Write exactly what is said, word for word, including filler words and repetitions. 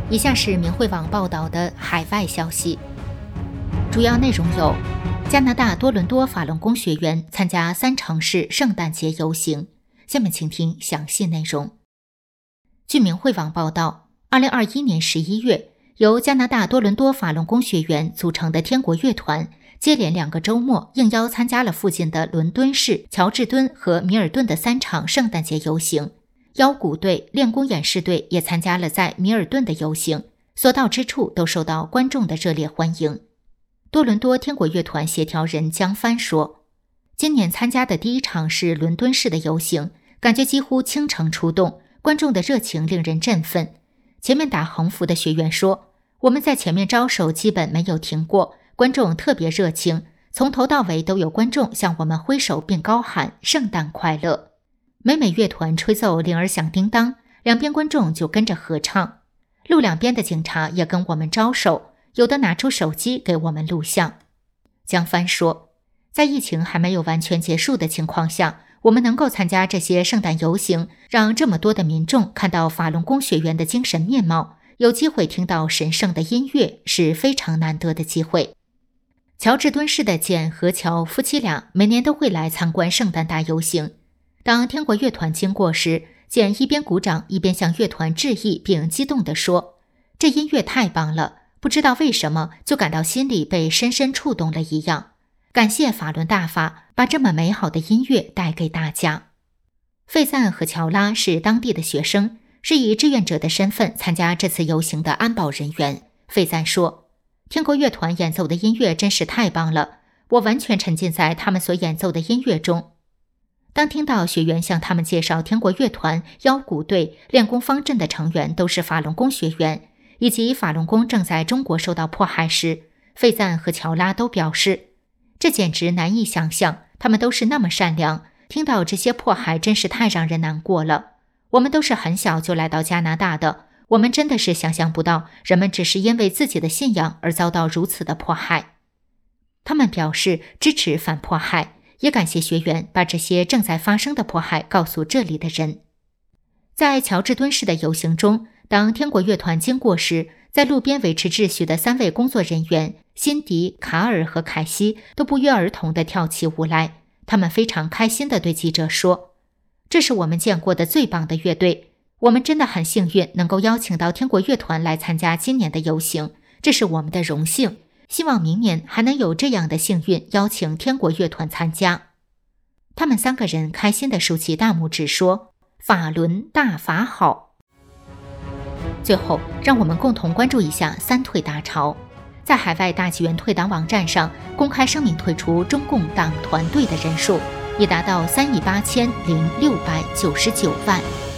以下是明慧网报道的海外消息，主要内容有：加拿大多伦多法轮功学员参加三城市圣诞节游行。下面请听详细内容。据明慧网报道，二零二一年十一月，由加拿大多伦多法轮功学员组成的天国乐团，接连两个周末应邀参加了附近的伦敦市、乔治敦和米尔顿的三场圣诞节游行。腰鼓队、练功演示队也参加了在米尔顿的游行，所到之处都受到观众的热烈欢迎。多伦多天国乐团协调人江帆说，今年参加的第一场是伦敦市的游行，感觉几乎倾城出动，观众的热情令人振奋。前面打横幅的学员说，我们在前面招手基本没有停过，观众特别热情，从头到尾都有观众向我们挥手并高喊圣诞快乐。每每乐团吹奏铃儿响叮当，两边观众就跟着合唱。路两边的警察也跟我们招手，有的拿出手机给我们录像。江帆说，在疫情还没有完全结束的情况下，我们能够参加这些圣诞游行，让这么多的民众看到法轮功学员的精神面貌，有机会听到神圣的音乐，是非常难得的机会。乔治敦市的简和乔夫妻俩每年都会来参观圣诞大游行。当天国乐团经过时，简一边鼓掌一边向乐团致意，并激动地说，这音乐太棒了，不知道为什么就感到心里被深深触动了一样。感谢法轮大法把这么美好的音乐带给大家。费赞和乔拉是当地的学生，是以志愿者的身份参加这次游行的安保人员。费赞说，天国乐团演奏的音乐真是太棒了，我完全沉浸在他们所演奏的音乐中。当听到学员向他们介绍天国乐团、腰鼓队、练功方阵的成员都是法轮功学员，以及法轮功正在中国受到迫害时，费赞和乔拉都表示，这简直难以想象，他们都是那么善良，听到这些迫害真是太让人难过了。我们都是很小就来到加拿大的，我们真的是想象不到人们只是因为自己的信仰而遭到如此的迫害。他们表示支持反迫害，也感谢学员把这些正在发生的迫害告诉这里的人。在乔治敦市的游行中，当天国乐团经过时，在路边维持秩序的三位工作人员辛迪、卡尔和凯西都不约而同地跳起舞来。他们非常开心地对记者说，这是我们见过的最棒的乐队，我们真的很幸运能够邀请到天国乐团来参加今年的游行，这是我们的荣幸，希望明年还能有这样的幸运邀请天国乐团参加。他们三个人开心地竖起大拇指说，法轮大法好。最后，让我们共同关注一下三退大潮。在海外大纪元退党网站上公开声明退出中共党团队的人数已达到三亿八千零六百九十九万。